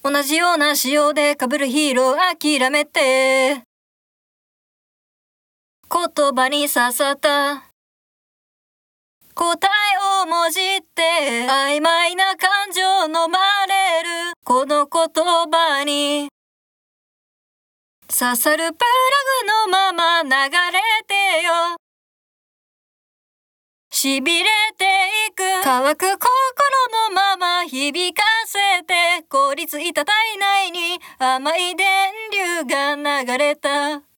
同じような仕様で被るヒーロー諦めて。言葉に刺さった答えをもじって曖昧な感情飲まれるこの言葉に刺さるプラグのまま流れてよ。痺れていく乾く心のまま響かせて凍りついた体内に甘い電流が流れた。